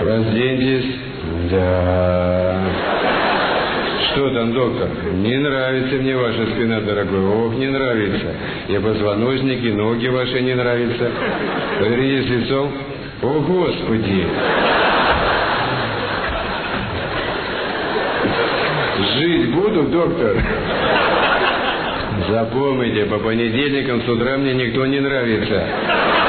Разденьтесь. Да. Что там, доктор? Не нравится мне ваша спина, дорогой. Ох, не нравится. И позвоночники, ноги ваши не нравятся. Повернитесь лицом. О, Господи. Жить буду, доктор? Запомните, по понедельникам с утра мне никто не нравится.